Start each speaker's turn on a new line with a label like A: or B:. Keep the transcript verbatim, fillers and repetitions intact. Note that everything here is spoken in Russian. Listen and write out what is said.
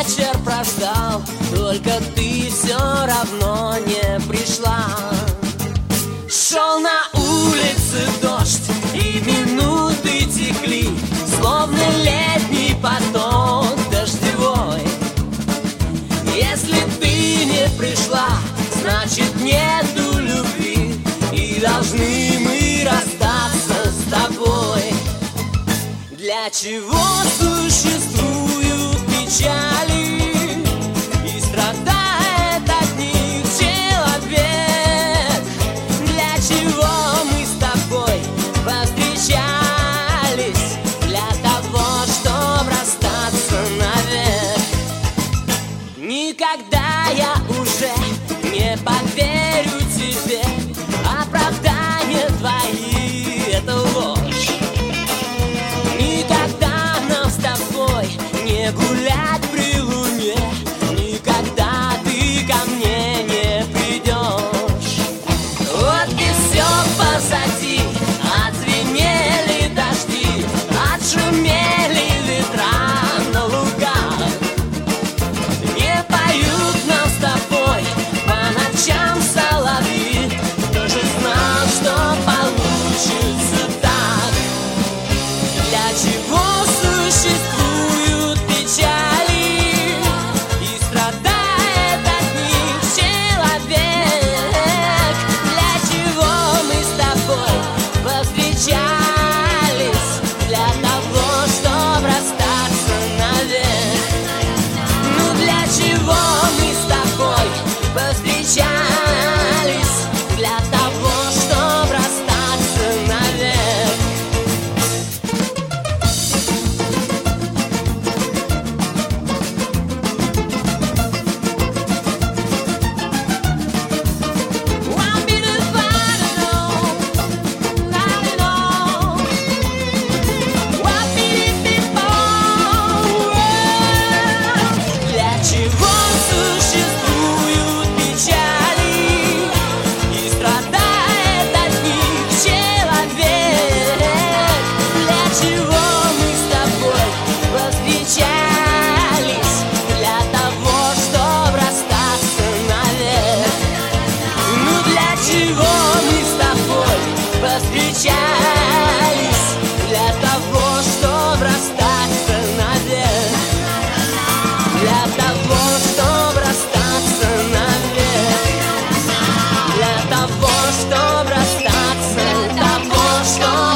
A: вечер прождал, только ты все равно не пришла. Шел на улице дождь, и минуты текли, словно летний поток дождевой. Если ты не пришла, значит нету любви, и должны мы расстаться с тобой. Для чего существуют печали, и страдает от них человек? Для чего мы с тобой повстречались? Для того, чтоб расстаться навек. Никогда я уже не поверю тебе, оправдания твои — это ложь. Никогда нам с тобой не гулять при луне, никогда ты ко мне не придешь. Вот и все позади, отзвенели дожди, отшумели ветра на лугах. Не поют нам с тобой по ночам соловьи, кто же знал, что получится так? Для чего существуют печали, и страдает от них человек? Для чего мы с тобой повстречались? Для того, чтоб расстаться навек. Ну для чего мы с тобой повстречались? Для того, чтоб расстаться навек. One bit of fun and all, not at all. One bit before. Для чего существуют печали, и страдает от них человек? Для чего мы с тобой повстречались? Для того, чтоб расстаться навек. Ну для чего мы с тобой повстречались? Для того, чтоб расстаться навек. Для того, чтоб расстаться навек. Для того, чтоб расстаться, для того, чтоб